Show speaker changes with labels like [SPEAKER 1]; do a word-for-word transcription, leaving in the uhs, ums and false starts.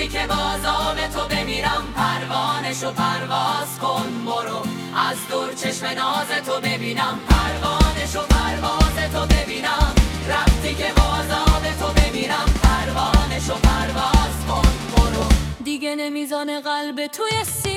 [SPEAKER 1] رفتی که باز آب تو بمیرم، پروانشو پرواز کن برو، از دور چشم ناز تو ببینم، پروانشو پرواز تو ببینم. رفتی که باز آب تو بمیرم، پروانشو پرواز کن برو. دیگه نمیزانه قلب توی